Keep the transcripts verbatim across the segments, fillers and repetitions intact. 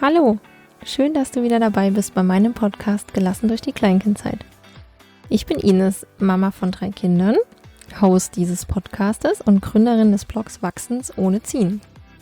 Hallo, schön, dass du wieder dabei bist bei meinem Podcast Gelassen durch die Kleinkindzeit. Ich bin Ines, Mama von drei Kindern, Host dieses Podcastes und Gründerin des Blogs Wachsens ohne Ziehen.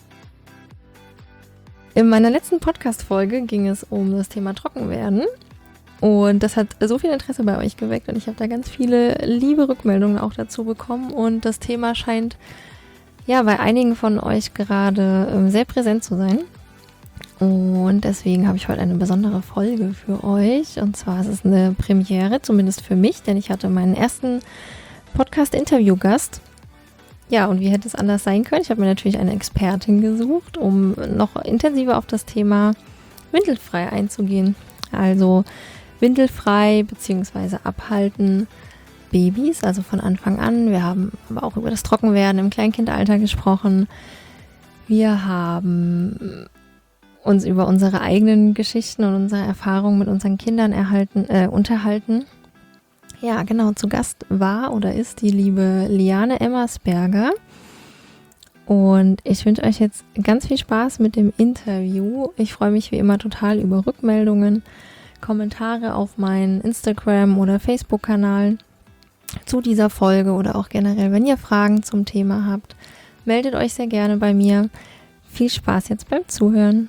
In meiner letzten Podcast-Folge ging es um das Thema Trockenwerden und das hat so viel Interesse bei euch geweckt und ich habe da ganz viele liebe Rückmeldungen auch dazu bekommen und das Thema scheint ja bei einigen von euch gerade ähm, sehr präsent zu sein. Und deswegen habe ich heute eine besondere Folge für euch. Und zwar ist es eine Premiere, zumindest für mich, denn ich hatte meinen ersten Podcast-Interview-Gast. Ja, und wie hätte es anders sein können? Ich habe mir natürlich eine Expertin gesucht, um noch intensiver auf das Thema windelfrei einzugehen. Also windelfrei bzw. abhalten Babys, also von Anfang an. Wir haben aber auch über das Trockenwerden im Kleinkindalter gesprochen. Wir haben uns über unsere eigenen Geschichten und unsere Erfahrungen mit unseren Kindern erhalten, äh, unterhalten. Ja, genau, zu Gast war oder ist die liebe Liane Emmersberger. Und ich wünsche euch jetzt ganz viel Spaß mit dem Interview. Ich freue mich wie immer total über Rückmeldungen, Kommentare auf meinen Instagram- oder Facebook-Kanal zu dieser Folge oder auch generell, wenn ihr Fragen zum Thema habt, meldet euch sehr gerne bei mir. Viel Spaß jetzt beim Zuhören.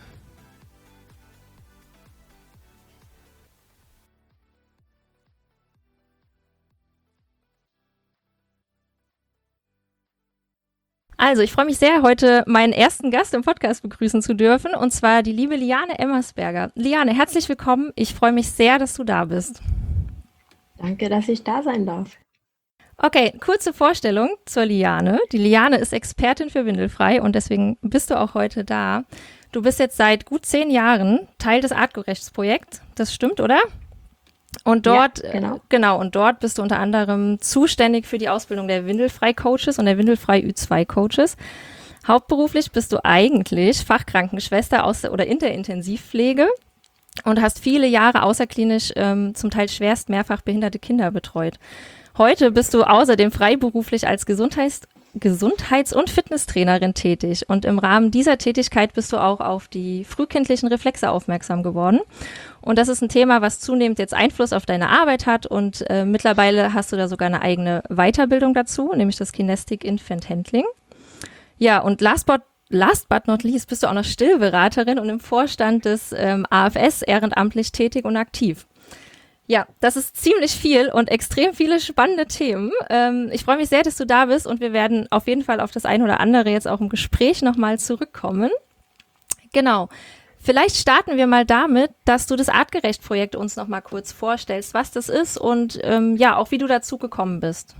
Also, ich freue mich sehr, heute meinen ersten Gast im Podcast begrüßen zu dürfen, und zwar die liebe Liane Emmersberger. Liane, herzlich willkommen. Ich freue mich sehr, dass du da bist. Danke, dass ich da sein darf. Okay, kurze Vorstellung zur Liane. Die Liane ist Expertin für Windelfrei und deswegen bist du auch heute da. Du bist jetzt seit gut zehn Jahren Teil des Artgerechtsprojekts. Das stimmt, oder? Und dort, ja, genau. genau, und dort bist du unter anderem zuständig für die Ausbildung der Windelfrei-Coaches und der Windelfrei-Ü zwei Coaches. Hauptberuflich bist du eigentlich Fachkrankenschwester aus der, oder in der Intensivpflege und hast viele Jahre außerklinisch ähm, zum Teil schwerst mehrfach behinderte Kinder betreut. Heute bist du außerdem freiberuflich als Gesundheits- Gesundheits- und Fitnesstrainerin tätig und im Rahmen dieser Tätigkeit bist du auch auf die frühkindlichen Reflexe aufmerksam geworden. Und das ist ein Thema, was zunehmend jetzt Einfluss auf deine Arbeit hat und äh, mittlerweile hast du da sogar eine eigene Weiterbildung dazu, nämlich das Kinestic Infant Handling. Ja, und last but, last but not least bist du auch noch Stillberaterin und im Vorstand des ähm, A F S ehrenamtlich tätig und aktiv. Ja, das ist ziemlich viel und extrem viele spannende Themen. Ähm, ich freue mich sehr, dass du da bist und wir werden auf jeden Fall auf das eine oder andere jetzt auch im Gespräch nochmal zurückkommen. Genau. Vielleicht starten wir mal damit, dass du das Artgerecht-Projekt uns noch mal kurz vorstellst, was das ist und ähm, ja, auch wie du dazu gekommen bist.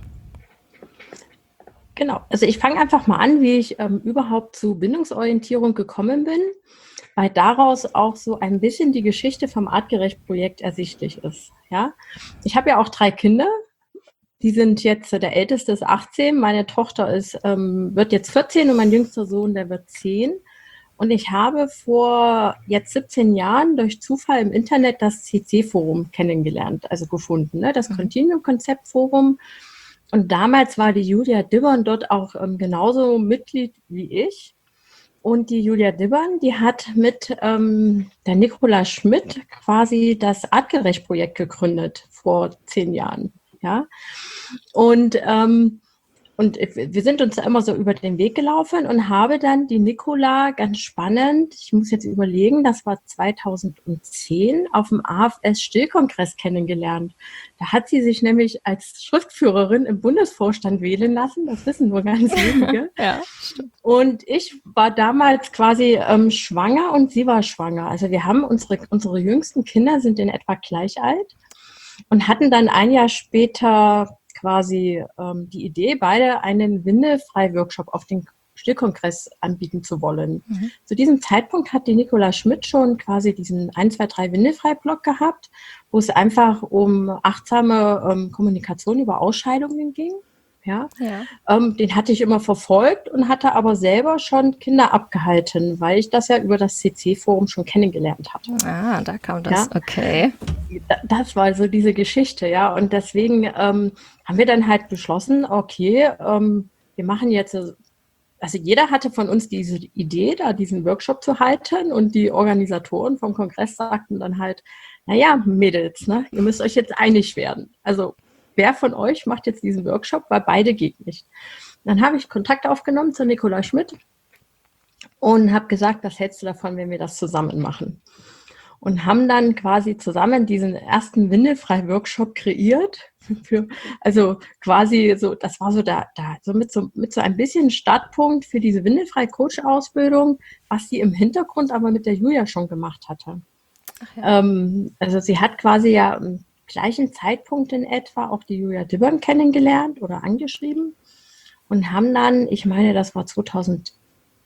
Genau, also ich fange einfach mal an, wie ich ähm, überhaupt zu Bindungsorientierung gekommen bin, weil daraus auch so ein bisschen die Geschichte vom Artgerecht-Projekt ersichtlich ist. Ja, ich habe ja auch drei Kinder, die sind jetzt, der älteste ist achtzehn, meine Tochter ist, ähm, wird jetzt vierzehn und mein jüngster Sohn, der wird zehn. Und ich habe vor jetzt siebzehn Jahren durch Zufall im Internet das C C-Forum kennengelernt, also gefunden, ne? Das mhm. Continuum-Konzept-Forum. Und damals war die Julia Dibbern dort auch ähm, genauso Mitglied wie ich. Und die Julia Dibbern, die hat mit ähm, der Nicola Schmidt quasi das Artgerecht-Projekt gegründet vor zehn Jahren. Ja? Und ähm, Und wir sind uns da immer so über den Weg gelaufen und habe dann die Nicola ganz spannend, ich muss jetzt überlegen, das war zweitausendzehn, auf dem A F S-Stillkongress kennengelernt. Da hat sie sich nämlich als Schriftführerin im Bundesvorstand wählen lassen, das wissen nur ganz wenige. Ja, stimmt. Und ich war damals quasi ähm, schwanger und sie war schwanger. Also wir haben unsere, unsere jüngsten Kinder sind in etwa gleich alt und hatten dann ein Jahr später quasi ähm, die Idee, beide einen Windelfrei-Workshop auf den Stillkongress anbieten zu wollen. Mhm. Zu diesem Zeitpunkt hat die Nicola Schmidt schon quasi diesen eins, zwei, drei Windelfrei-Blog gehabt, wo es einfach um achtsame ähm, Kommunikation über Ausscheidungen ging. Ja, ja. Ähm, den hatte ich immer verfolgt und hatte aber selber schon Kinder abgehalten, weil ich das ja über das C C-Forum schon kennengelernt hatte. Ah, da kam das, ja? Okay. Das war so diese Geschichte, ja. Und deswegen ähm, haben wir dann halt beschlossen, okay, ähm, wir machen jetzt also jeder hatte von uns diese Idee, da diesen Workshop zu halten und die Organisatoren vom Kongress sagten dann halt, naja, Mädels, ne, ihr müsst euch jetzt einig werden. Also wer von euch macht jetzt diesen Workshop, weil beide geht nicht. Dann habe ich Kontakt aufgenommen zu Nicola Schmidt und habe gesagt, was hältst du davon, wenn wir das zusammen machen? Und haben dann quasi zusammen diesen ersten Windelfrei-Workshop kreiert. Für, also quasi so, das war so da, da so mit so mit so ein bisschen Startpunkt für diese Windelfrei-Coach-Ausbildung, was sie im Hintergrund aber mit der Julia schon gemacht hatte. Ach ja. Ähm, also sie hat quasi ja im gleichen Zeitpunkt in etwa auch die Julia Dibbern kennengelernt oder angeschrieben und haben dann, ich meine, das war zweitausendzehn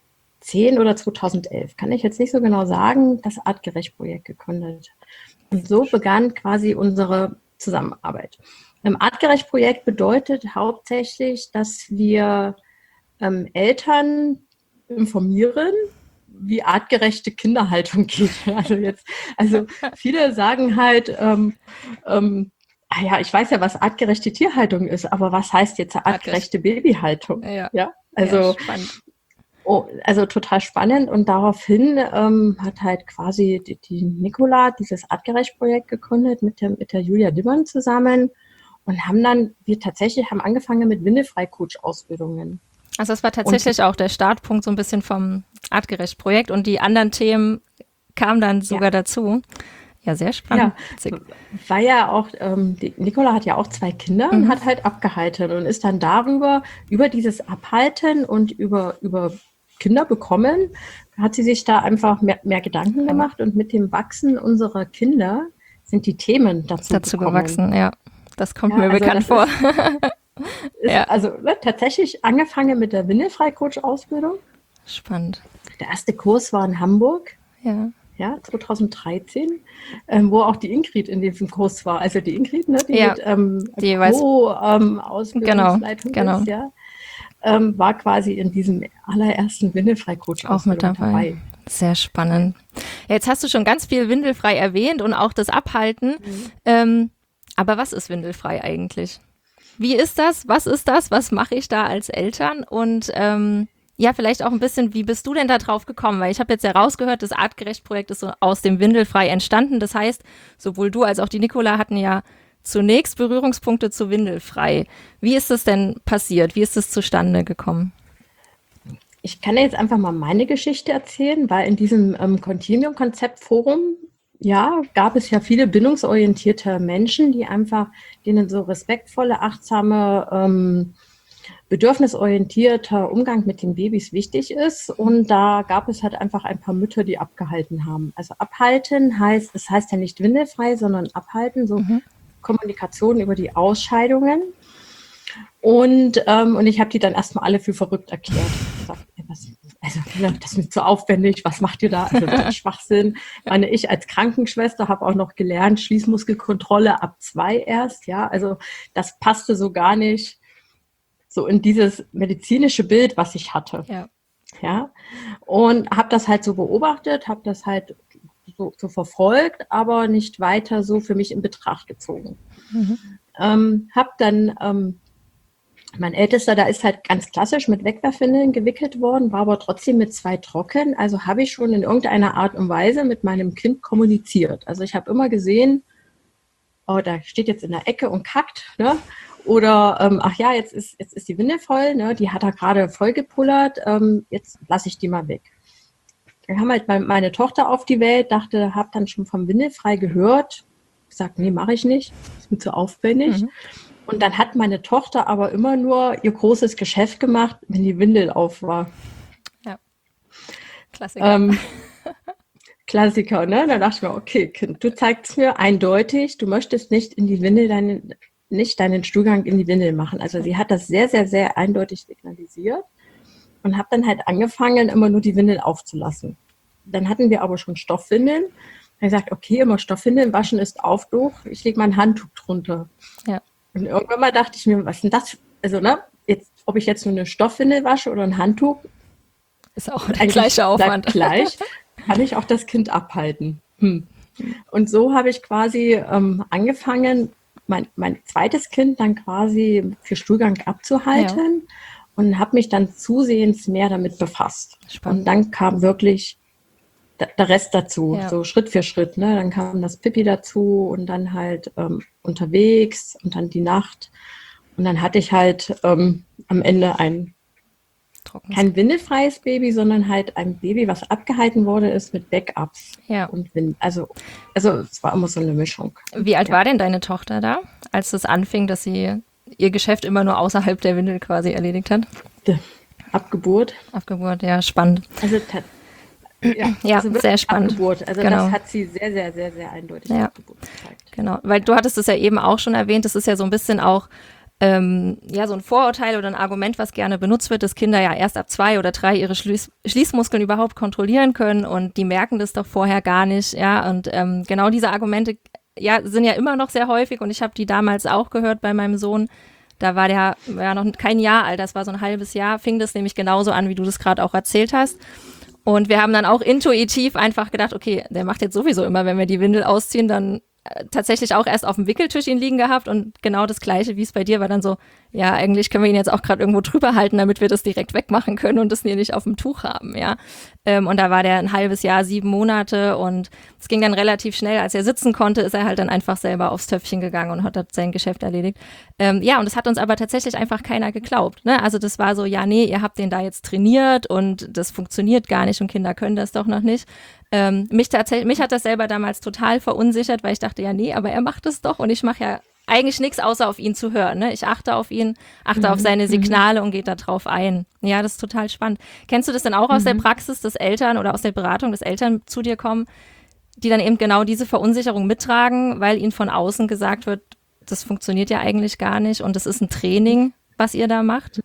oder zweitausendelf, kann ich jetzt nicht so genau sagen, das Artgerecht-Projekt gegründet. Und so begann quasi unsere Zusammenarbeit. Im Artgerecht-Projekt bedeutet hauptsächlich, dass wir ähm, Eltern informieren, wie artgerechte Kinderhaltung geht. Also jetzt, also viele sagen halt, ähm, ähm, ah ja, ich weiß ja, was artgerechte Tierhaltung ist, aber was heißt jetzt artgerechte Babyhaltung? Ja, ja? Also ja, spannend. Oh, also total spannend und daraufhin ähm, hat halt quasi die, die Nicola dieses Artgerecht-Projekt gegründet mit der, mit der Julia Dibbern zusammen und haben dann, wir tatsächlich haben angefangen mit Windelfrei-Coach-Ausbildungen. Also das war tatsächlich und, auch der Startpunkt so ein bisschen vom Artgerecht-Projekt und die anderen Themen kamen dann sogar ja. dazu. Ja, sehr spannend. Ja, war ja auch, ähm, die Nicola hat ja auch zwei Kinder und mhm. hat halt abgehalten und ist dann darüber, über dieses Abhalten und über, über Kinder bekommen, hat sie sich da einfach mehr, mehr Gedanken gemacht und mit dem Wachsen unserer Kinder sind die Themen dazu, dazu gewachsen. Ja, das kommt ja, mir also bekannt vor. Ist, ist ja. Also ne, tatsächlich angefangen mit der Windelfrei-Coach-Ausbildung. Spannend. Der erste Kurs war in Hamburg. Ja. Ja, zweitausenddreizehn, ähm, wo auch die Ingrid in diesem Kurs war. Also die Ingrid, ne, die ja, mit ähm, die Co-Ausbildungsleitung genau, genau. ist, ja, ähm, war quasi in diesem allerersten Windelfrei-Coach auch mit dabei. dabei. Sehr spannend. Ja, jetzt hast du schon ganz viel Windelfrei erwähnt und auch das Abhalten. Mhm. Ähm, aber was ist Windelfrei eigentlich? Wie ist das? Was ist das? Was mache ich da als Eltern? Und ähm, ja, vielleicht auch ein bisschen, wie bist du denn da drauf gekommen? Weil ich habe jetzt ja rausgehört, das Artgerecht-Projekt ist so aus dem Windelfrei entstanden. Das heißt, sowohl du als auch die Nicola hatten ja zunächst Berührungspunkte zu Windelfrei. Wie ist das denn passiert? Wie ist das zustande gekommen? Ich kann dir jetzt einfach mal meine Geschichte erzählen, weil in diesem ähm, Continuum-Konzept-Forum, ja, gab es ja viele bindungsorientierte Menschen, die einfach, denen so respektvolle, achtsame, ähm, bedürfnisorientierter Umgang mit den Babys wichtig ist. Und da gab es halt einfach ein paar Mütter, die abgehalten haben. Also abhalten heißt, es heißt ja nicht windelfrei, sondern abhalten, so mhm. Kommunikation über die Ausscheidungen. Und, ähm, und ich habe die dann erstmal alle für verrückt erklärt. Gesagt, was, also das ist mir zu aufwendig, was macht ihr da? Also das ist Schwachsinn. Meine, ich als Krankenschwester habe auch noch gelernt, Schließmuskelkontrolle ab zwei erst. Ja, also das passte so gar nicht so in dieses medizinische Bild, was ich hatte. Ja. Ja, und habe das halt so beobachtet, habe das halt so, so verfolgt, aber nicht weiter so für mich in Betracht gezogen. Mhm. Ähm, habe dann, ähm, mein Ältester, da ist halt ganz klassisch mit Wegwerfwindeln gewickelt worden, war aber trotzdem mit zwei trocken. Also habe ich schon in irgendeiner Art und Weise mit meinem Kind kommuniziert. Also ich habe immer gesehen, oh, da steht jetzt in der Ecke und kackt, ne? Oder, ähm, ach ja, jetzt ist, jetzt ist die Windel voll, ne? Die hat er gerade vollgepullert, ähm, jetzt lasse ich die mal weg. Dann kam halt meine Tochter auf die Welt, dachte, habe dann schon vom Windelfrei gehört, gesagt, nee, mache ich nicht, ist mir zu aufwendig. Mhm. Und dann hat meine Tochter aber immer nur ihr großes Geschäft gemacht, wenn die Windel auf war. Ja, Klassiker. Ähm, Klassiker, ne? Da dachte ich mir, okay, Kind, du zeigst mir eindeutig, du möchtest nicht in die Windel deinen, nicht deinen Stuhlgang in die Windel machen. Also sie hat das sehr, sehr, sehr eindeutig signalisiert und habe dann halt angefangen, immer nur die Windel aufzulassen. Dann hatten wir aber schon Stoffwindeln. Dann habe ich gesagt, okay, immer Stoffwindeln, waschen ist auf durch, ich lege mein Handtuch drunter. Ja. Und irgendwann mal dachte ich mir, was ist denn das? Also, ne, jetzt, ob ich jetzt nur eine Stoffwindel wasche oder ein Handtuch, ist auch der gleiche Aufwand. Gleich, kann ich auch das Kind abhalten. Hm. Und so habe ich quasi ähm, angefangen, mein, mein zweites Kind dann quasi für Stuhlgang abzuhalten. Ja. und habe mich dann zusehends mehr damit befasst. Spannend. Und dann kam wirklich der Rest dazu, ja. so Schritt für Schritt. Ne? Dann kam das Pipi dazu und dann halt ähm, unterwegs und dann die Nacht. Und dann hatte ich halt ähm, am Ende ein kein windelfreies Baby, sondern halt ein Baby, was abgehalten wurde, ist mit Backups. Ja. Und Wind. Also, also es war immer so eine Mischung. Wie alt ja. war denn deine Tochter da, als es anfing, dass sie ihr Geschäft immer nur außerhalb der Windel quasi erledigt hat? Abgeburt. Abgeburt, ja, spannend. Also Ja, ja also sehr spannend. Abgeburt. Also genau. das hat sie sehr, sehr, sehr, sehr eindeutig ja. Abgeburt gezeigt. Genau, weil du hattest es ja eben auch schon erwähnt, das ist ja so ein bisschen auch ähm, ja so ein Vorurteil oder ein Argument, was gerne benutzt wird, dass Kinder ja erst ab zwei oder drei ihre Schließ Schließmuskeln überhaupt kontrollieren können und die merken das doch vorher gar nicht, ja, und ähm, genau diese Argumente ja sind ja immer noch sehr häufig und ich habe die damals auch gehört bei meinem Sohn. Da war der ja noch kein Jahr alt, das war so ein halbes Jahr, fing das nämlich genauso an, wie du das gerade auch erzählt hast. Und wir haben dann auch intuitiv einfach gedacht, okay, der macht jetzt sowieso immer, wenn wir die Windel ausziehen, dann äh, tatsächlich auch erst auf dem Wickeltisch ihn liegen gehabt und genau das Gleiche, wie es bei dir war, dann so, ja, eigentlich können wir ihn jetzt auch gerade irgendwo drüber halten, damit wir das direkt wegmachen können und das hier nicht auf dem Tuch haben, ja. Ähm, und da war der ein halbes Jahr, sieben Monate und es ging dann relativ schnell, als er sitzen konnte, ist er halt dann einfach selber aufs Töpfchen gegangen und hat dort sein Geschäft erledigt. Ähm, ja, und das hat uns aber tatsächlich einfach keiner geglaubt, ne? Also das war so, ja, nee, ihr habt den da jetzt trainiert und das funktioniert gar nicht und Kinder können das doch noch nicht. Ähm, mich tatsächlich, mich hat das selber damals total verunsichert, weil ich dachte, ja, nee, aber er macht es doch und ich mache ja eigentlich nichts, außer auf ihn zu hören. Ne? Ich achte auf ihn, achte mhm. auf seine Signale und gehe da drauf ein. Ja, das ist total spannend. Kennst du das denn auch aus mhm. der Praxis, dass Eltern oder aus der Beratung, dass Eltern zu dir kommen, die dann eben genau diese Verunsicherung mittragen, weil ihnen von außen gesagt wird, das funktioniert ja eigentlich gar nicht und das ist ein Training, was ihr da macht?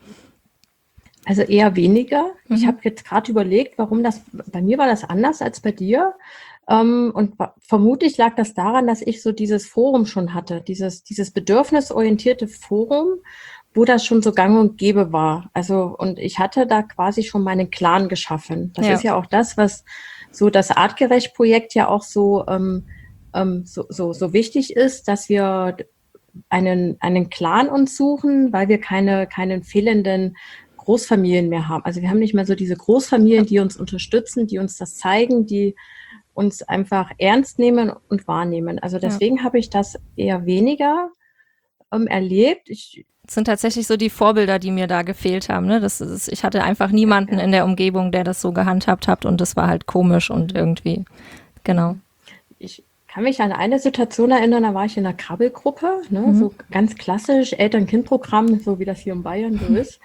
Also eher weniger. Mhm. Ich habe jetzt gerade überlegt, warum das, bei mir war das anders als bei dir. Um, und vermutlich lag das daran, dass ich so dieses Forum schon hatte, dieses, dieses bedürfnisorientierte Forum, wo das schon so gang und gäbe war. Also, und ich hatte da quasi schon meinen Clan geschaffen. Das ja. ist ja auch das, was so das Artgerecht-Projekt ja auch so, ähm, ähm, so, so, so wichtig ist, dass wir einen, einen Clan uns suchen, weil wir keine, keinen fehlenden Großfamilien mehr haben. Also wir haben nicht mehr so diese Großfamilien, die uns unterstützen, die uns das zeigen, die uns einfach ernst nehmen und wahrnehmen. Also deswegen ja. habe ich das eher weniger ähm, erlebt. Ich, das sind tatsächlich so die Vorbilder, die mir da gefehlt haben. Ne? Das ist, ich hatte einfach niemanden ja. in der Umgebung, der das so gehandhabt hat und das war halt komisch und irgendwie, genau. Ich kann mich an eine Situation erinnern, da war ich in einer Krabbelgruppe, ne? mhm. so ganz klassisch Eltern-Kind-Programm, so wie das hier in Bayern so ist.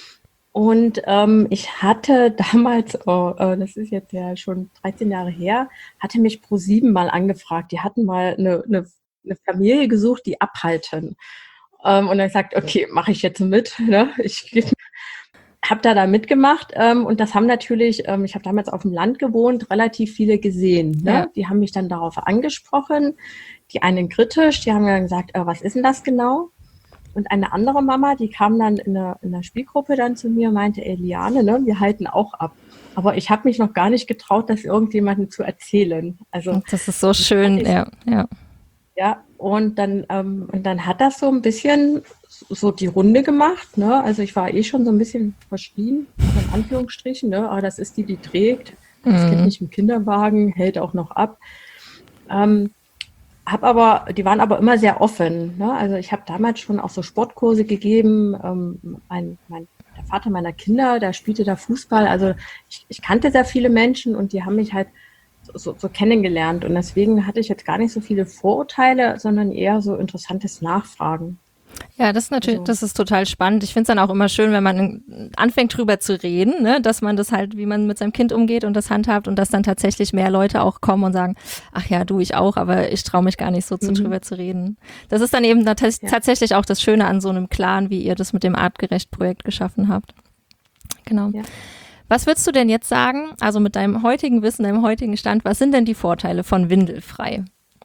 Und ähm, ich hatte damals, oh, oh, das ist jetzt ja schon dreizehn Jahre her, hatte mich ProSieben mal angefragt. Die hatten mal eine, eine, eine Familie gesucht, die abhalten. Ähm, und dann gesagt, okay, mache ich jetzt mit. Ne? Ich habe da da mitgemacht. Ähm, und das haben natürlich, ähm, ich habe damals auf dem Land gewohnt, relativ viele gesehen. Ne? Ja. Die haben mich dann darauf angesprochen. Die einen kritisch, die haben dann gesagt, äh, was ist denn das genau? Und eine andere Mama, die kam dann in der, in der Spielgruppe dann zu mir und meinte, ey, Liane, ne, wir halten auch ab. Aber ich habe mich noch gar nicht getraut, das irgendjemandem zu erzählen. Also das ist so schön, ich, ja, ja. Ja, und dann, ähm, und dann hat das so ein bisschen so die Runde gemacht. Ne? Also ich war eh schon so ein bisschen verschrien, in Anführungsstrichen. Ne? Aber das ist die, die trägt. Das mhm. Kind nicht im Kinderwagen, hält auch noch ab. Ähm, Hab aber, die waren aber immer sehr offen. Ne? Also ich habe damals schon auch so Sportkurse gegeben. Ähm, mein, mein, der Vater meiner Kinder, der spielte da Fußball. Also ich, ich kannte sehr viele Menschen und die haben mich halt so, so kennengelernt. Und deswegen hatte ich jetzt gar nicht so viele Vorurteile, sondern eher so interessantes Nachfragen. Ja, das ist natürlich, also. das ist total spannend. Ich finde es dann auch immer schön, wenn man anfängt drüber zu reden, ne, dass man das halt, wie man mit seinem Kind umgeht und das handhabt und dass dann tatsächlich mehr Leute auch kommen und sagen, ach ja, du, ich auch, aber ich traue mich gar nicht so zu, mhm. drüber zu reden. Das ist dann eben ja. tatsächlich auch das Schöne an so einem Clan, wie ihr das mit dem Artgerecht-Projekt geschaffen habt. Genau. Ja. Was würdest du denn jetzt sagen, also mit deinem heutigen Wissen, deinem heutigen Stand, was sind denn die Vorteile von Windelfrei?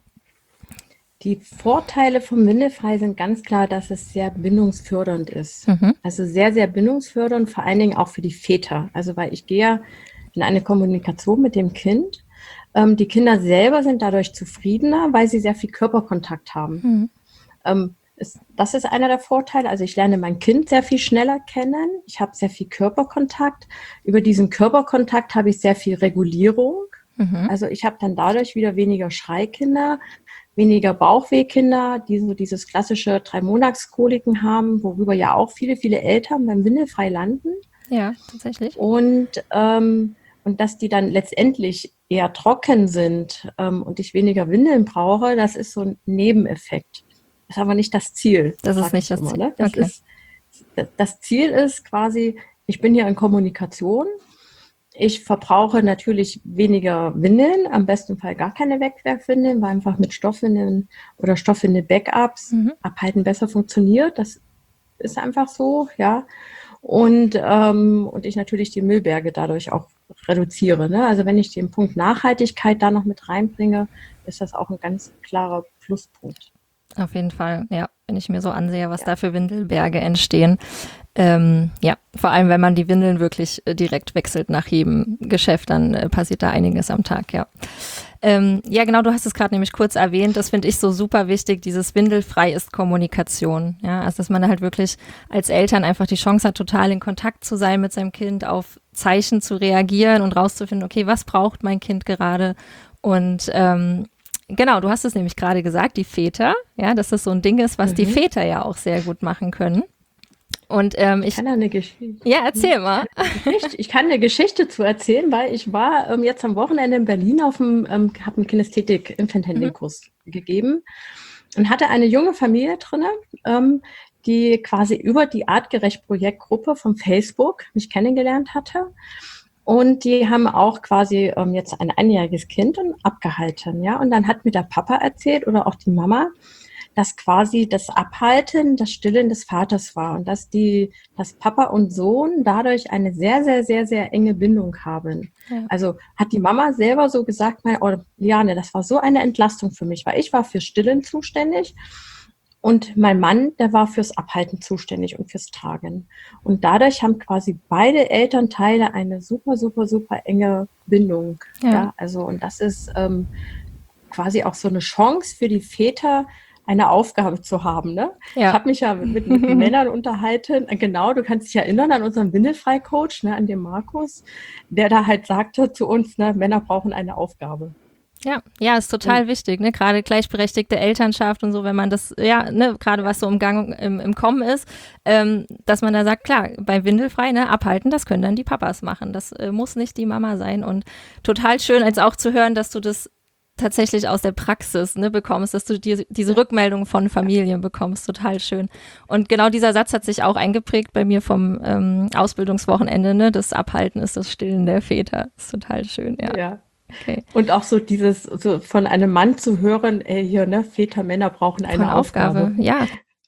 Die Vorteile vom Windelfrei sind ganz klar, dass es sehr bindungsfördernd ist. Mhm. Also sehr, sehr bindungsfördernd, vor allen Dingen auch für die Väter. Also weil ich gehe ja in eine Kommunikation mit dem Kind. Ähm, die Kinder selber sind dadurch zufriedener, weil sie sehr viel Körperkontakt haben. Mhm. Ähm, Ist, das ist einer der Vorteile. Also ich lerne mein Kind sehr viel schneller kennen. Ich habe sehr viel Körperkontakt. Über diesen Körperkontakt habe ich sehr viel Regulierung. Mhm. Also ich habe dann dadurch wieder weniger Schreikinder, weniger Bauchwehkinder, die so dieses klassische Drei-Monats-Koliken haben, worüber ja auch viele, viele Eltern beim Windelfrei landen. Ja, tatsächlich. Und, ähm, und dass die dann letztendlich eher trocken sind ähm, und ich weniger Windeln brauche, das ist so ein Nebeneffekt. Das ist aber nicht das Ziel. Das ist nicht das immer, Ziel. Ne? Das, okay. ist, das Ziel ist quasi, ich bin hier in Kommunikation. Ich verbrauche natürlich weniger Windeln, am besten Fall gar keine Wegwerfwindeln, weil einfach mit Stoffwindeln oder Stoffwindel-Backups mhm. abhalten besser funktioniert. Das ist einfach so, ja. Und, ähm, und ich natürlich die Müllberge dadurch auch reduziere. Ne? Also wenn ich den Punkt Nachhaltigkeit da noch mit reinbringe, ist das auch ein ganz klarer Pluspunkt. Auf jeden Fall, ja, wenn ich mir so ansehe, was ja. da für Windelberge entstehen. Ähm, ja, vor allem, wenn man die Windeln wirklich äh, direkt wechselt nach jedem Geschäft, dann äh, passiert da einiges am Tag, ja. Ähm, ja, genau, du hast es gerade nämlich kurz erwähnt, das finde ich so super wichtig, dieses Windelfrei ist Kommunikation, ja, also dass man halt wirklich als Eltern einfach die Chance hat, total in Kontakt zu sein mit seinem Kind, auf Zeichen zu reagieren und rauszufinden, okay, was braucht mein Kind gerade und ähm, genau, du hast es nämlich gerade gesagt, die Väter, ja, dass das so ein Ding ist, was mhm. die Väter ja auch sehr gut machen können. Und ähm, ich, ich kann eine Geschichte. Ja, erzähl mal. Ich kann eine Geschichte zu erzählen, weil ich war ähm, jetzt am Wochenende in Berlin auf dem, ähm, habe einen Kinästhetik-Infant-Handling-Kurs mhm. gegeben und hatte eine junge Familie drin, ähm, die quasi über die Artgerecht-Projektgruppe von Facebook mich kennengelernt hatte. Und die haben auch quasi ähm, jetzt ein einjähriges Kind abgehalten, ja. Und dann hat mir der Papa erzählt oder auch die Mama, dass quasi das Abhalten, das Stillen des Vaters war und dass die, dass Papa und Sohn dadurch eine sehr, sehr, sehr, sehr enge Bindung haben. Ja. Also hat die Mama selber so gesagt, mein, oh, Liane, das war so eine Entlastung für mich, weil ich war für Stillen zuständig und mein Mann, der war fürs Abhalten zuständig und fürs Tragen. Und dadurch haben quasi beide Elternteile eine super, super, super enge Bindung. Ja. Ja, also, und das ist ähm, quasi auch so eine Chance für die Väter, eine Aufgabe zu haben. Ne? Ja. Ich habe mich ja mit, mit Männern unterhalten. Genau, du kannst dich erinnern an unseren Windelfrei-Coach, ne, an den Markus, der da halt sagte zu uns, ne, Männer brauchen eine Aufgabe. Ja, ja, ist total ja. wichtig, ne? Gerade gleichberechtigte Elternschaft und so, wenn man das, ja, ne, gerade was so im Gang, im, im Kommen ist, ähm, dass man da sagt, klar, bei Windelfrei, ne, abhalten, das können dann die Papas machen. Das äh, muss nicht die Mama sein. Und total schön, als auch zu hören, dass du das tatsächlich aus der Praxis ne, bekommst, dass du die, diese Rückmeldung von Familien bekommst, total schön. Und genau dieser Satz hat sich auch eingeprägt bei mir vom ähm, Ausbildungswochenende, ne, das Abhalten ist das Stillen der Väter, ist total schön, ja. Ja. Okay. Und auch so dieses, so von einem Mann zu hören, ey, hier, ne, Väter, Männer brauchen eine Aufgabe. Aufgabe. Ja.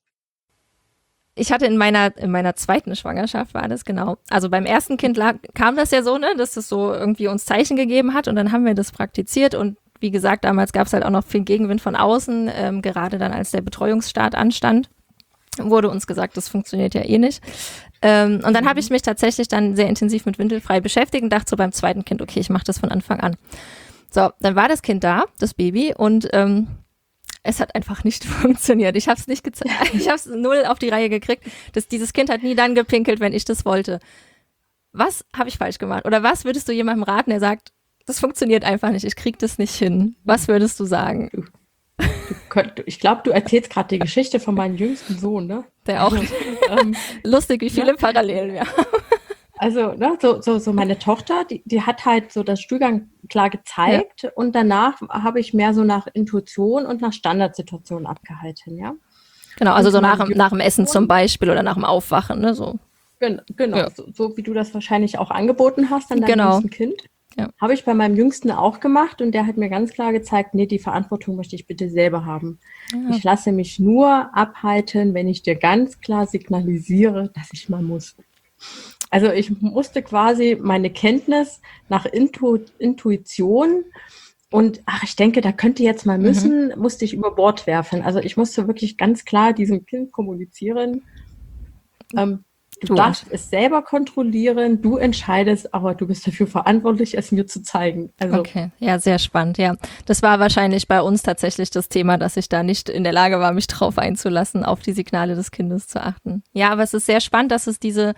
Ich hatte in meiner, in meiner zweiten Schwangerschaft war das, genau. Also beim ersten Kind lag, kam das ja so, ne, dass es so irgendwie uns Zeichen gegeben hat und dann haben wir das praktiziert und wie gesagt, damals gab es halt auch noch viel Gegenwind von außen, ähm, gerade dann, als der Betreuungsstart anstand, wurde uns gesagt, das funktioniert ja eh nicht. Ähm, und dann mhm. habe ich mich tatsächlich dann sehr intensiv mit Windelfrei beschäftigt und dachte so beim zweiten Kind, okay, ich mache das von Anfang an. So, dann war das Kind da, das Baby, und ähm, es hat einfach nicht funktioniert. Ich habe es nicht gezeigt, ich habe es null auf die Reihe gekriegt. Das, dieses Kind hat nie dann gepinkelt, wenn ich das wollte. Was habe ich falsch gemacht? Oder was würdest du jemandem raten, der sagt, das funktioniert einfach nicht, ich krieg das nicht hin. Was würdest du sagen? Du, du könnt, ich glaube, du erzählst gerade die Geschichte von meinem jüngsten Sohn, ne? Der auch. Also, ähm, lustig, wie viele ja. Parallelen wir haben. Also, ne, so, so, so meine Tochter, die, die hat halt so das Stuhlgang klar gezeigt ja. und danach habe ich mehr so nach Intuition und nach Standardsituationen abgehalten, ja. Genau, also und so nach, nach dem Essen zum Beispiel oder nach dem Aufwachen, ne, so. Genau, genau ja. so, so wie du das wahrscheinlich auch angeboten hast an deinem genau. jüngsten Kind. Ja. Habe ich bei meinem Jüngsten auch gemacht und der hat mir ganz klar gezeigt, nee, die Verantwortung möchte ich bitte selber haben. Ja. Ich lasse mich nur abhalten, wenn ich dir ganz klar signalisiere, dass ich mal muss. Also ich musste quasi meine Kenntnis nach Intu- Intuition und ach, ich denke, da könnte jetzt mal müssen, mhm. musste ich über Bord werfen. Also ich musste wirklich ganz klar diesem Kind kommunizieren, ähm, Du, Du darfst und- es selber kontrollieren, du entscheidest, aber du bist dafür verantwortlich, es mir zu zeigen. Also Okay, ja, sehr spannend, ja. Das war wahrscheinlich bei uns tatsächlich das Thema, dass ich da nicht in der Lage war, mich drauf einzulassen, auf die Signale des Kindes zu achten. Ja, aber es ist sehr spannend, dass es diese,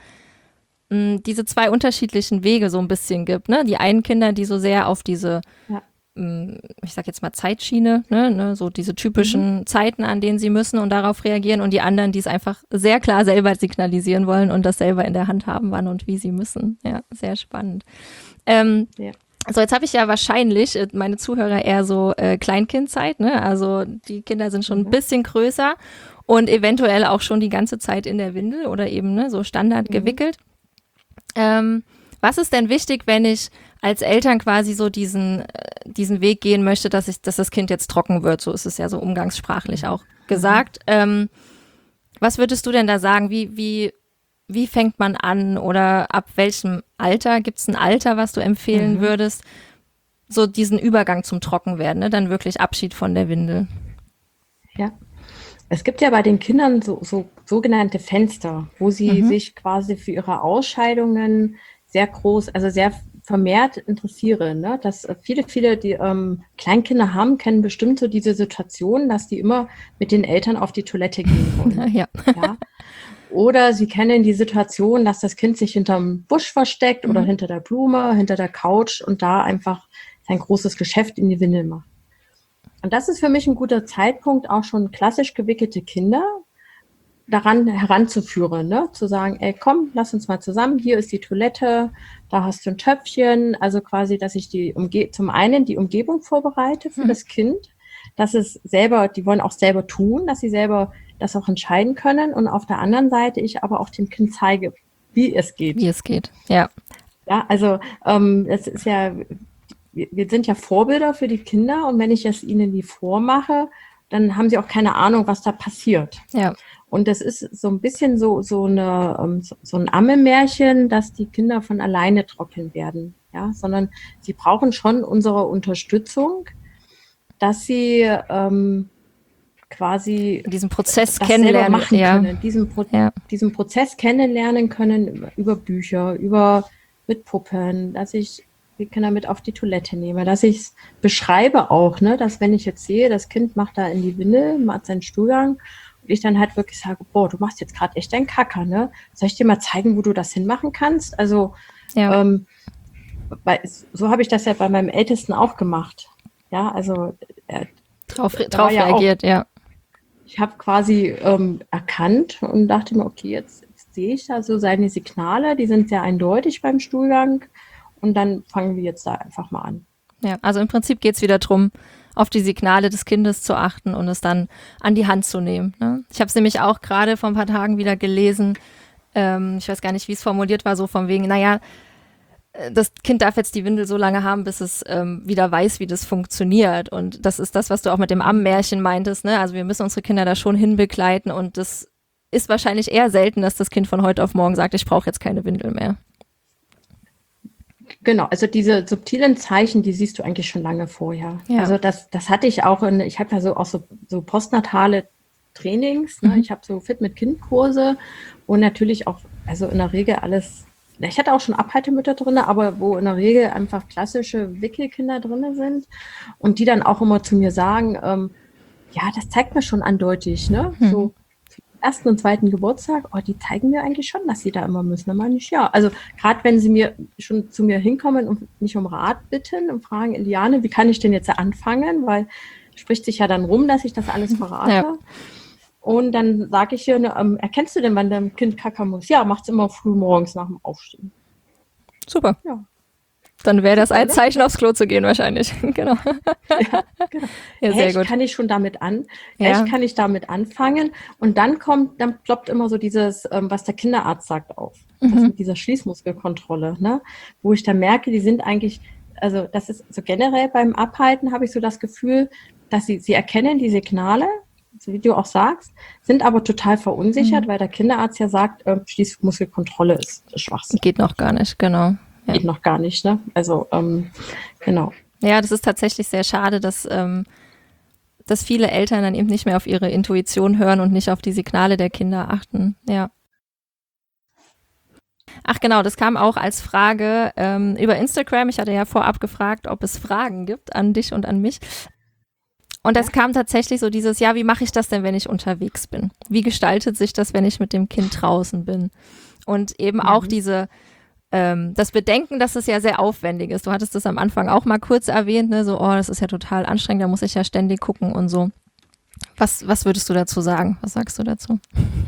mh, diese zwei unterschiedlichen Wege so ein bisschen gibt, ne? Die einen Kinder, die so sehr auf diese, ja. mh, ich sag jetzt mal Zeitschiene, ne, ne, so diese Mhm. typischen Zeiten, an denen sie müssen und darauf reagieren, und die anderen, die es einfach sehr klar selber signalisieren wollen und das selber in der Hand haben, wann und wie sie müssen. Ja, sehr spannend. Ähm, Ja. So, jetzt habe ich ja wahrscheinlich äh, meine Zuhörer eher so äh, Kleinkindzeit, ne? Also die Kinder sind schon ein Mhm. bisschen größer und eventuell auch schon die ganze Zeit in der Windel oder eben ne, so Standard Mhm. gewickelt. Ähm, was ist denn wichtig, wenn ich als Eltern quasi so diesen, äh, diesen Weg gehen möchte, dass ich, dass das Kind jetzt trocken wird? So ist es ja so umgangssprachlich auch gesagt. Ähm, was würdest du denn da sagen? Wie, wie, wie fängt man an oder ab welchem Alter? Gibt es ein Alter, was du empfehlen Mhm. würdest? So diesen Übergang zum Trockenwerden, ne? Dann wirklich Abschied von der Windel. Ja. Es gibt ja bei den Kindern so, so sogenannte Fenster, wo sie Mhm. sich quasi für ihre Ausscheidungen sehr groß, also sehr vermehrt interessieren. Ne? Dass äh, viele, viele, die ähm, Kleinkinder haben, kennen bestimmt so diese Situation, dass die immer mit den Eltern auf die Toilette gehen wollen. Ja. Ja? Oder sie kennen die Situation, dass das Kind sich hinterm Busch versteckt oder Mhm. hinter der Blume, hinter der Couch und da einfach sein großes Geschäft in die Windel macht. Und das ist für mich ein guter Zeitpunkt, auch schon klassisch gewickelte Kinder daran heranzuführen, ne? Zu sagen, ey, komm, lass uns mal zusammen, hier ist die Toilette, da hast du ein Töpfchen, also quasi, dass ich die Umge zum einen die Umgebung vorbereite für Mhm. das Kind, dass es selber, die wollen auch selber tun, dass sie selber das auch entscheiden können, und auf der anderen Seite ich aber auch dem Kind zeige, wie es geht. Wie es geht. Ja. Ja, also ähm, es ist ja, wir, wir sind ja Vorbilder für die Kinder, und wenn ich es ihnen nie vormache, dann haben sie auch keine Ahnung, was da passiert. Ja. Und das ist so ein bisschen so, so, eine, ähm, so, so ein Amme-Märchen, dass die Kinder von alleine trocken werden. Ja, sondern sie brauchen schon unsere Unterstützung, dass sie ähm, quasi Diesen Prozess das selber kennenlernen. machen Ja. können, diesen, Pro Ja. diesen Prozess kennenlernen können über Bücher, über mit Puppen, dass ich die Kinder mit auf die Toilette nehme, dass ich es beschreibe auch, ne, dass wenn ich jetzt sehe, das Kind macht da in die Windel, macht seinen Stuhlgang, und ich dann halt wirklich sage, boah, du machst jetzt gerade echt einen Kacker, ne? Soll ich dir mal zeigen, wo du das hinmachen kannst? Also Ja. ähm, bei, so habe ich das ja bei meinem Ältesten auch gemacht. Ja, also äh, Drauf, da drauf war ja auch, reagiert, ja. ich habe quasi ähm, erkannt und dachte mir, okay, jetzt, jetzt sehe ich da so seine Signale, die sind sehr eindeutig beim Stuhlgang, und dann fangen wir jetzt da einfach mal an. Ja, also im Prinzip geht's wieder drum, auf die Signale des Kindes zu achten und es dann an die Hand zu nehmen. Ne? Ich habe es nämlich auch gerade vor ein paar Tagen wieder gelesen. Ähm, ich weiß gar nicht, wie es formuliert war, so von wegen, naja, äh, das Kind darf jetzt die Windel so lange haben, bis es ähm, wieder weiß, wie das funktioniert. Und das ist das, was du auch mit dem Ammärchen meintest. Ne? Also wir müssen unsere Kinder da schon hinbegleiten, und das ist wahrscheinlich eher selten, dass das Kind von heute auf morgen sagt, ich brauche jetzt keine Windel mehr. Genau, also diese subtilen Zeichen, die siehst du eigentlich schon lange vorher. Ja. Also das, das hatte ich auch in, ich habe ja so auch so, so postnatale Trainings, ne? Mhm. Ich habe so Fit mit Kind Kurse, und natürlich auch, also in der Regel alles, ich hatte auch schon Abhaltemütter drin, aber wo in der Regel einfach klassische Wickelkinder drin sind, und die dann auch immer zu mir sagen, ähm, ja, das zeigt mir schon andeutig, ne? Mhm. So ersten und zweiten Geburtstag, oh, die zeigen mir eigentlich schon, dass sie da immer müssen. Dann meine ich, ja. Also gerade wenn sie mir schon zu mir hinkommen und mich um Rat bitten und fragen, Eliane, wie kann ich denn jetzt anfangen? Weil spricht sich ja dann rum, dass ich das alles verrate. Ja. Und dann sage ich ihr, ne, ähm, erkennst du denn, wann dein Kind kackern muss? Ja, macht's immer früh morgens nach dem Aufstehen. Super. Ja. Dann wäre das Super, ein ne? Zeichen, aufs Klo zu gehen wahrscheinlich. Genau. Ja, genau. Ja, sehr Echt gut. kann ich schon damit an, Ja. echt kann ich damit anfangen. Und dann kommt, dann ploppt immer so dieses, ähm, was der Kinderarzt sagt, auf. Das Mhm. mit dieser Schließmuskelkontrolle, ne? Wo ich dann merke, die sind eigentlich, also das ist so generell beim Abhalten, habe ich so das Gefühl, dass sie, sie erkennen die Signale, so wie du auch sagst, sind aber total verunsichert, Mhm. weil der Kinderarzt ja sagt, ähm, Schließmuskelkontrolle ist Schwachsinn. Geht noch gar nicht, genau. Ja. Geht noch gar nicht, ne? Also, ähm, genau. Ja, das ist tatsächlich sehr schade, dass, ähm, dass viele Eltern dann eben nicht mehr auf ihre Intuition hören und nicht auf die Signale der Kinder achten. Ja. Ach genau, das kam auch als Frage ähm, über Instagram. Ich hatte ja vorab gefragt, ob es Fragen gibt an dich und an mich. Und das ja. kam tatsächlich so dieses, ja, wie mache ich das denn, wenn ich unterwegs bin? Wie gestaltet sich das, wenn ich mit dem Kind draußen bin? Und eben mhm. auch diese, ähm, das Bedenken, dass es ja sehr aufwendig ist. Du hattest das am Anfang auch mal kurz erwähnt, ne? So, oh, das ist ja total anstrengend, da muss ich ja ständig gucken und so. Was, was würdest du dazu sagen? Was sagst du dazu?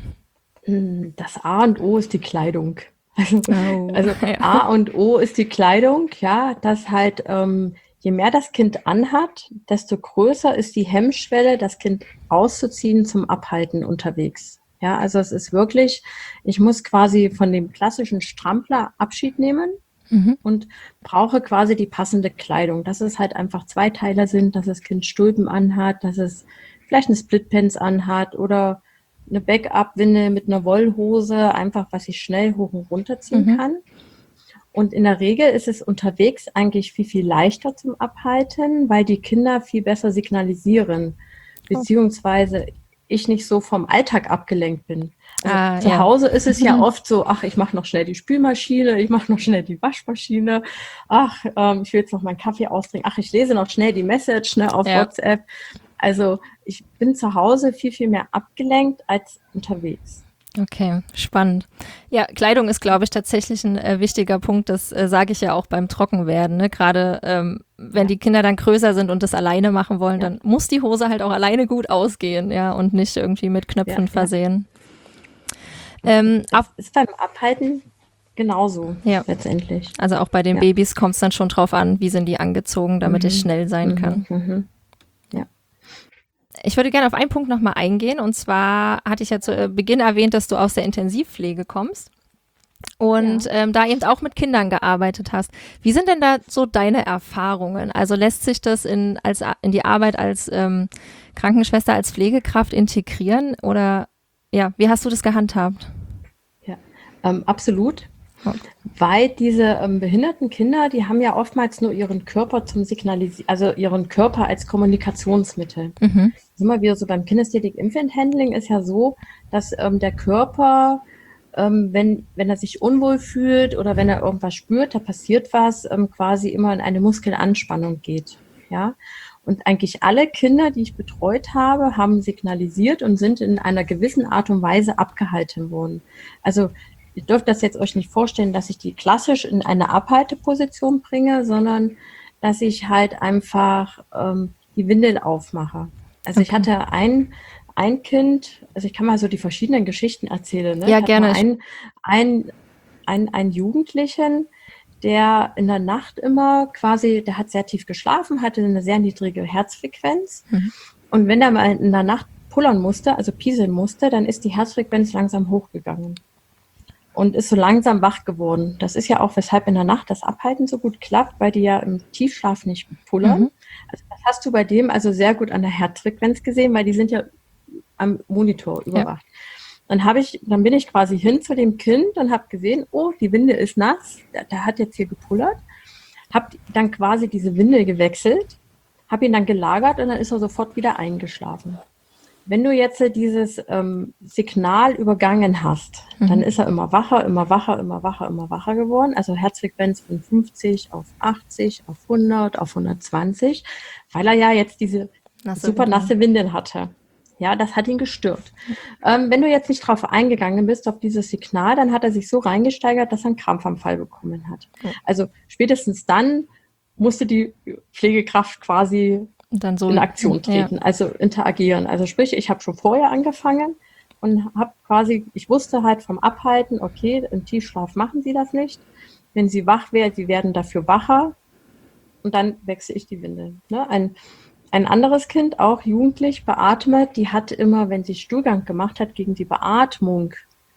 Das A und O ist die Kleidung. Also, oh, also ja. A und O ist die Kleidung, ja, dass halt ähm, je mehr das Kind anhat, desto größer ist die Hemmschwelle, das Kind auszuziehen zum Abhalten unterwegs. Ja, also es ist wirklich, ich muss quasi von dem klassischen Strampler Abschied nehmen mhm. und brauche quasi die passende Kleidung. Dass es halt einfach Zweiteiler sind, dass das Kind Stulpen anhat, dass es vielleicht eine Splitpants anhat oder eine Backup-Windel mit einer Wollhose, einfach was ich schnell hoch und runter ziehen mhm. kann. Und in der Regel ist es unterwegs eigentlich viel, viel leichter zum Abhalten, weil die Kinder viel besser signalisieren, beziehungsweise ich nicht so vom Alltag abgelenkt bin. Also ah, zu ja. Hause ist es ja oft so, ach, ich mache noch schnell die Spülmaschine, ich mache noch schnell die Waschmaschine, ach, ähm, ich will jetzt noch meinen Kaffee austrinken, ach, ich lese noch schnell die Message ne, auf ja. WhatsApp. Also ich bin zu Hause viel, viel mehr abgelenkt als unterwegs. Okay, spannend. Ja, Kleidung ist, glaube ich, tatsächlich ein äh, wichtiger Punkt. Das äh, sage ich ja auch beim Trockenwerden. Ne? Gerade ähm, wenn ja. die Kinder dann größer sind und das alleine machen wollen, ja. dann muss die Hose halt auch alleine gut ausgehen, ja, und nicht irgendwie mit Knöpfen ja, versehen. Ja. Ähm, das ist beim Abhalten genauso ja. letztendlich. Also auch bei den ja. Babys kommt es dann schon drauf an, wie sind die angezogen, damit mhm. es schnell sein mhm. kann. Mhm. Ja. Ich würde gerne auf einen Punkt nochmal eingehen, und zwar hatte ich ja zu Beginn erwähnt, dass du aus der Intensivpflege kommst und ja. ähm, da eben auch mit Kindern gearbeitet hast. Wie sind denn da so deine Erfahrungen? Also lässt sich das in, als, in die Arbeit als ähm, Krankenschwester, als Pflegekraft integrieren oder ja, wie hast du das gehandhabt? Ja, ähm, absolut. Weil diese ähm, behinderten Kinder, die haben ja oftmals nur ihren Körper zum Signalisieren, also ihren Körper als Kommunikationsmittel. Mhm. Das ist immer wieder so beim Kinesthetic Infant Handling ist ja so, dass ähm, der Körper, ähm, wenn, wenn er sich unwohl fühlt oder wenn er irgendwas spürt, da passiert was, ähm, quasi immer in eine Muskelanspannung geht. Ja. Und eigentlich alle Kinder, die ich betreut habe, haben signalisiert und sind in einer gewissen Art und Weise abgehalten worden. Also ihr dürft das jetzt euch nicht vorstellen, dass ich die klassisch in eine Abhalteposition bringe, sondern dass ich halt einfach ähm, die Windel aufmache. Also okay. ich hatte ein, ein Kind, also ich kann mal so die verschiedenen Geschichten erzählen. Ne? Ja, ich gerne. Ein, ein, ein, ein Jugendlichen, der in der Nacht immer quasi, der hat sehr tief geschlafen, hatte eine sehr niedrige Herzfrequenz. Mhm. Und wenn er mal in der Nacht pullern musste, also pieseln musste, dann ist die Herzfrequenz langsam hochgegangen. Und ist so langsam wach geworden. Das ist ja auch, weshalb in der Nacht das Abhalten so gut klappt, weil die ja im Tiefschlaf nicht pullern. Mhm. Also das hast du bei dem also sehr gut an der Herzfrequenz gesehen, weil die sind ja am Monitor überwacht. Ja. Dann habe ich, dann bin ich quasi hin zu dem Kind und habe gesehen, oh, die Windel ist nass, der, der hat jetzt hier gepullert. Habe dann quasi diese Windel gewechselt, habe ihn dann gelagert und dann ist er sofort wieder eingeschlafen. Wenn du jetzt dieses ähm, Signal übergangen hast, mhm. dann ist er immer wacher, immer wacher, immer wacher, immer wacher geworden. Also Herzfrequenz von fünfzig auf achtzig, auf hundert, auf hundertzwanzig, weil er ja jetzt diese nasse super Windel. nasse Windeln hatte. Ja, das hat ihn gestört. Ähm, wenn du jetzt nicht drauf eingegangen bist, auf dieses Signal, dann hat er sich so reingesteigert, dass er einen Krampfanfall bekommen hat. Mhm. Also spätestens dann musste die Pflegekraft quasi dann so in Aktion treten, ja. also interagieren. Also sprich, ich habe schon vorher angefangen und habe quasi, ich wusste halt vom Abhalten, okay, im Tiefschlaf machen sie das nicht. Wenn sie wach werden, sie werden dafür wacher und dann wechsle ich die Windeln. Ne? Ein, ein anderes Kind, auch jugendlich, beatmet, die hat immer, wenn sie Stuhlgang gemacht hat, gegen die Beatmung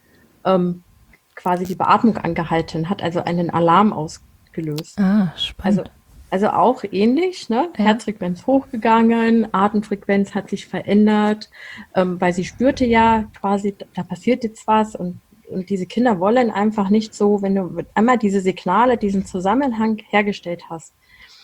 ähm, quasi die Beatmung angehalten, hat also einen Alarm ausgelöst. Ah, spannend. Also Also auch ähnlich, ne? Ja. Herzfrequenz hochgegangen, Atemfrequenz hat sich verändert, ähm, weil sie spürte ja quasi, da passiert jetzt was und, und diese Kinder wollen einfach nicht so, wenn du einmal diese Signale, diesen Zusammenhang hergestellt hast,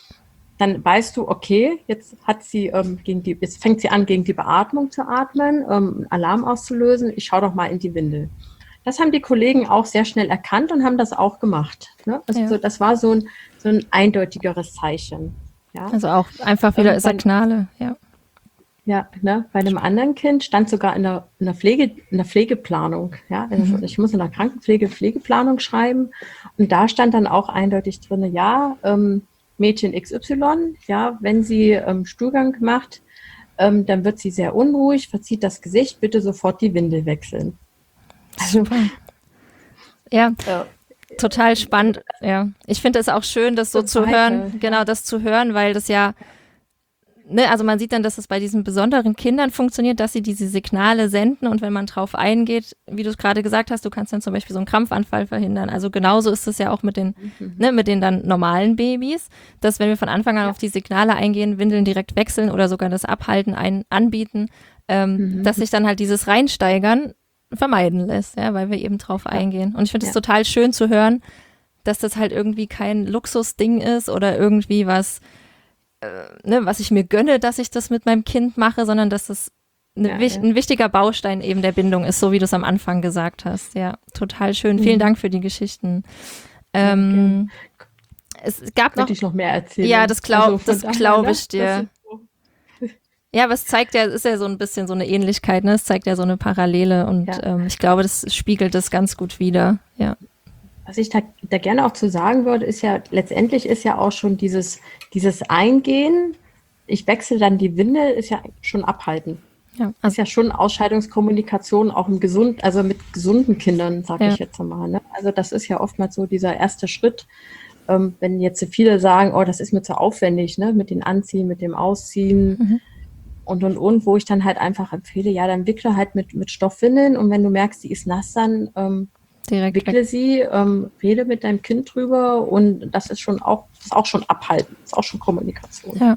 dann weißt du, okay, jetzt hat sie ähm, gegen die, jetzt fängt sie an, gegen die Beatmung zu atmen, ähm, Alarm auszulösen, ich schaue doch mal in die Windel. das haben die Kollegen auch sehr schnell erkannt und haben das auch gemacht. Ne? Also Ja. so, das war so ein, so ein eindeutigeres Zeichen. Ja? Also auch einfach wieder Ähm, ist er bei- Gnade, ja. Ja, ne? Bei einem anderen Kind stand sogar in der, in der, Pflege, in der Pflegeplanung. Ja? Also Mhm. ich muss in der Krankenpflege Pflegeplanung schreiben und da stand dann auch eindeutig drin, ja, ähm, Mädchen X Y, ja, wenn sie ähm, Stuhlgang macht, ähm, dann wird sie sehr unruhig, verzieht das Gesicht, bitte sofort die Windel wechseln. Also, Super. Ja, äh, total spannend. Ja, ich finde es auch schön, das so so zu weiter, hören, genau ja. das zu hören, weil das ja, ne, also man sieht dann, dass es bei diesen besonderen Kindern funktioniert, dass sie diese Signale senden und wenn man drauf eingeht, wie du es gerade gesagt hast, du kannst dann zum Beispiel so einen Krampfanfall verhindern. Also genauso ist es ja auch mit den, Mhm. ne, mit den dann normalen Babys, dass wenn wir von Anfang an Ja. auf die Signale eingehen, Windeln direkt wechseln oder sogar das Abhalten ein, anbieten, ähm, Mhm. dass sich dann halt dieses Reinsteigern vermeiden lässt, ja, weil wir eben drauf Ja. eingehen. Und ich finde es Ja. total schön zu hören, dass das halt irgendwie kein Luxusding ist oder irgendwie was, äh, ne, was ich mir gönne, dass ich das mit meinem Kind mache, sondern dass das eine, Ja, wich- ja. ein wichtiger Baustein eben der Bindung ist, so wie du es am Anfang gesagt hast. Ja, total schön. Vielen Mhm. Dank für die Geschichten. Ja, Ähm, es gab noch, Könnte ich noch mehr erzählen. ja, das glaub- Also von das daher, glaub ne, ich dir. das ist so- ja, aber es zeigt ja, es ist ja so ein bisschen so eine Ähnlichkeit, ne? Es zeigt ja so eine Parallele und Ja. ähm, ich glaube, das spiegelt das ganz gut wider. Ja. Was ich da, da gerne auch zu sagen würde, ist ja, letztendlich ist ja auch schon dieses, dieses Eingehen, ich wechsle dann die Windel, ist ja schon abhalten. Ja, Ist also, ja schon Ausscheidungskommunikation auch im gesund, also mit gesunden Kindern, sage Ja. ich jetzt mal. Ne? Also das ist ja oftmals so dieser erste Schritt, ähm, wenn jetzt viele sagen, oh, das ist mir zu aufwendig, ne, mit dem Anziehen, mit dem Ausziehen Mhm. und und und, wo ich dann halt einfach empfehle, ja, dann wickle halt mit mit Stoffwindeln und wenn du merkst, die ist nass, dann ähm, direkt weg. wickle sie, ähm, rede mit deinem Kind drüber und das ist schon auch, das ist auch schon abhalten, das ist auch schon Kommunikation. Ja.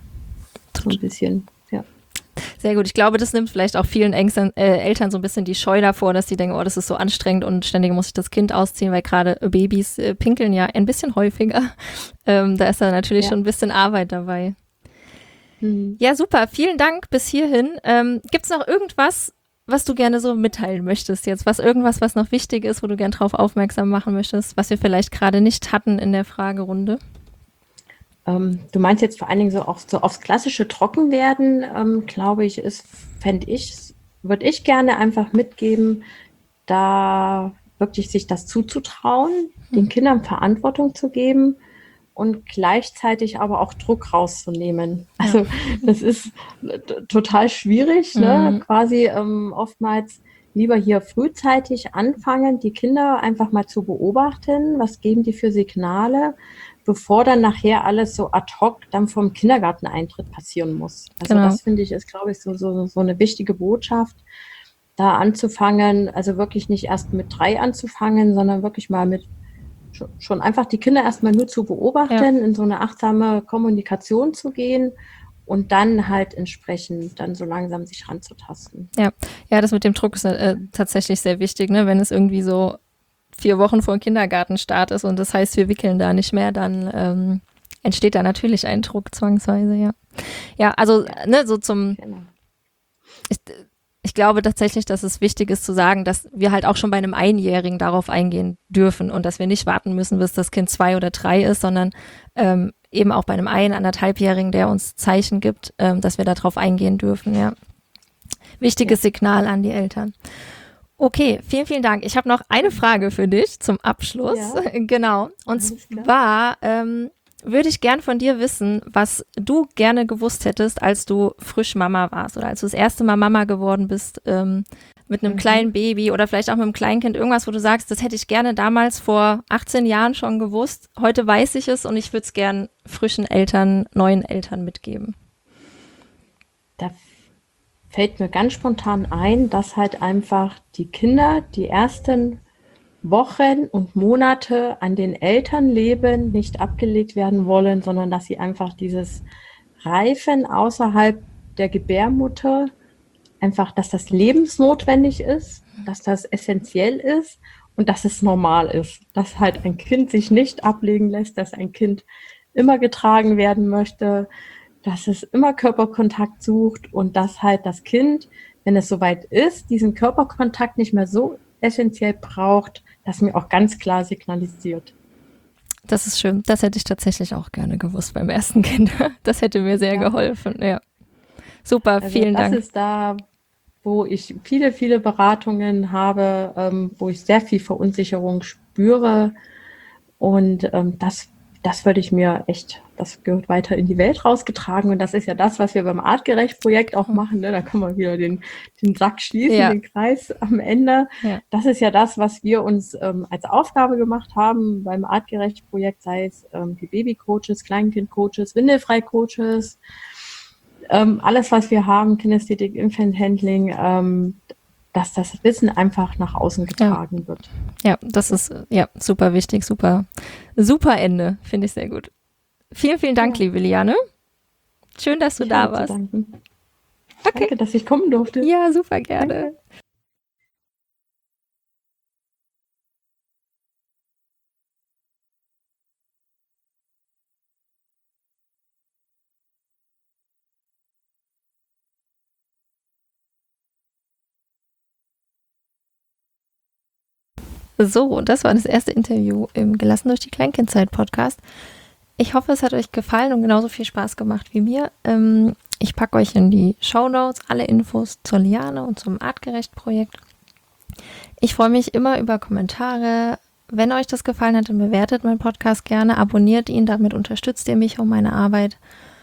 So ein bisschen, ja. Sehr gut. Ich glaube, das nimmt vielleicht auch vielen Ängsten, äh, Eltern so ein bisschen die Scheu davor, dass die denken, oh, das ist so anstrengend und ständig muss ich das Kind ausziehen, weil gerade Babys äh, pinkeln ja ein bisschen häufiger. Ähm, da ist da natürlich Ja. schon ein bisschen Arbeit dabei. Hm. Ja, super. Vielen Dank bis hierhin. Ähm, Gibt es noch irgendwas, was du gerne so mitteilen möchtest jetzt? Was irgendwas, was noch wichtig ist, wo du gern drauf aufmerksam machen möchtest, was wir vielleicht gerade nicht hatten in der Fragerunde? Ähm, du meinst jetzt vor allen Dingen so, auch so aufs klassische Trockenwerden, ähm, glaube ich, ist, fände ich, würde ich gerne einfach mitgeben, da wirklich sich das zuzutrauen, den Kindern Verantwortung zu geben und gleichzeitig aber auch Druck rauszunehmen. Also das ist äh, total schwierig, ne? Mhm. Quasi ähm, oftmals lieber hier frühzeitig anfangen, die Kinder einfach mal zu beobachten, was geben die für Signale, bevor dann nachher alles so ad hoc dann vom Kindergarteneintritt passieren muss. Also Genau. das finde ich ist, glaube ich, so, so, so eine wichtige Botschaft, da anzufangen, also wirklich nicht erst mit drei anzufangen, sondern wirklich mal mit schon, schon einfach die Kinder erstmal nur zu beobachten, in so eine achtsame Kommunikation zu gehen und dann halt entsprechend dann so langsam sich ranzutasten. Ja, das mit dem Druck ist äh, tatsächlich sehr wichtig, ne? Wenn es irgendwie so vier Wochen vor Kindergartenstart ist und das heißt, wir wickeln da nicht mehr, dann ähm, entsteht da natürlich ein Druck zwangsweise, ja. Ja, also, ne, so zum, Genau. ich, ich glaube tatsächlich, dass es wichtig ist zu sagen, dass wir halt auch schon bei einem Einjährigen darauf eingehen dürfen und dass wir nicht warten müssen, bis das Kind zwei oder drei ist, sondern ähm, eben auch bei einem ein-, anderthalbjährigen, der uns Zeichen gibt, ähm, dass wir darauf eingehen dürfen, ja. Wichtiges Ja. Signal an die Eltern. Okay, vielen, vielen Dank. Ich habe noch eine Frage für dich zum Abschluss. Ja. Genau. Und Alles klar. zwar ähm, würde ich gern von dir wissen, was du gerne gewusst hättest, als du frisch Mama warst oder als du das erste Mal Mama geworden bist ähm, mit einem Mhm. kleinen Baby oder vielleicht auch mit einem Kleinkind. Irgendwas, wo du sagst, das hätte ich gerne damals vor achtzehn Jahren schon gewusst. Heute weiß ich es und ich würde es gern frischen Eltern, neuen Eltern mitgeben. Da fällt mir ganz spontan ein, dass halt einfach die Kinder die ersten Wochen und Monate an den Elternleben nicht abgelegt werden wollen, sondern dass sie einfach dieses Reifen außerhalb der Gebärmutter, einfach, dass das lebensnotwendig ist, dass das essentiell ist und dass es normal ist, dass halt ein Kind sich nicht ablegen lässt, dass ein Kind immer getragen werden möchte, dass es immer Körperkontakt sucht und dass halt das Kind, wenn es soweit ist, diesen Körperkontakt nicht mehr so essentiell braucht, das mir auch ganz klar signalisiert. Das ist schön. Das hätte ich tatsächlich auch gerne gewusst beim ersten Kind. Das hätte mir sehr ja. geholfen. Ja. Super, also vielen das Dank. Das ist da, wo ich viele, viele Beratungen habe, ähm, wo ich sehr viel Verunsicherung spüre. Und ähm, das, das würde ich mir echt, das gehört weiter in die Welt rausgetragen. Und das ist ja das, was wir beim Artgerecht-Projekt auch machen. Ne? Da kann man wieder den, den Sack schließen, ja. den Kreis am Ende. Ja. Das ist ja das, was wir uns ähm, als Aufgabe gemacht haben beim Artgerecht-Projekt, sei es ähm, die Baby-Coaches, Kleinkind-Coaches, Windelfrei-Coaches, ähm, alles, was wir haben, Kinästhetik, Infant-Handling, ähm, dass das Wissen einfach nach außen getragen ja. wird. Ja, das ist ja super wichtig, super, super Ende, finde ich sehr gut. Vielen, vielen Dank, ja. liebe Liane. Schön, dass du ich da warst. Danke, okay. dass ich kommen durfte. Ja, super gerne. Danke. So, das war das erste Interview im Gelassen durch die Kleinkindzeit-Podcast. Ich hoffe, es hat euch gefallen und genauso viel Spaß gemacht wie mir. Ähm, ich packe euch in die Shownotes alle Infos zur Liane und zum Artgerecht-Projekt. Ich freue mich immer über Kommentare. Wenn euch das gefallen hat, dann bewertet meinen Podcast gerne, abonniert ihn, damit unterstützt ihr mich und meine Arbeit.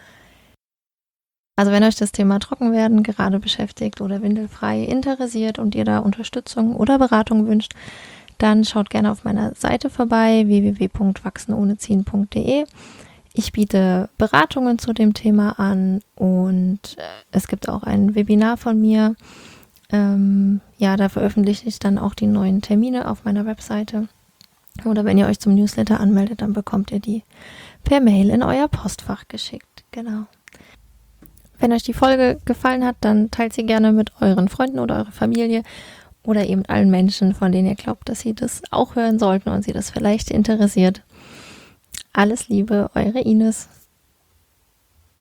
Also wenn euch das Thema Trockenwerden gerade beschäftigt oder windelfrei interessiert und ihr da Unterstützung oder Beratung wünscht, dann schaut gerne auf meiner Seite vorbei, w w w punkt wachsen ohne ziehen punkt d e. Ich biete Beratungen zu dem Thema an und es gibt auch ein Webinar von mir. Ähm, ja, da veröffentliche ich dann auch die neuen Termine auf meiner Webseite. Oder wenn ihr euch zum Newsletter anmeldet, dann bekommt ihr die per Mail in euer Postfach geschickt. Genau. Wenn euch die Folge gefallen hat, dann teilt sie gerne mit euren Freunden oder eurer Familie. Oder eben allen Menschen, von denen ihr glaubt, dass sie das auch hören sollten und sie das vielleicht interessiert. Alles Liebe, eure Ines.